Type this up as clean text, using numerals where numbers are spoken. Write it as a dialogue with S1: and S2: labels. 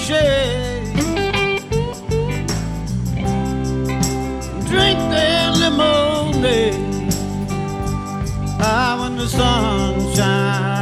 S1: shade. Drink their lemonade. Ah, when the sun shines.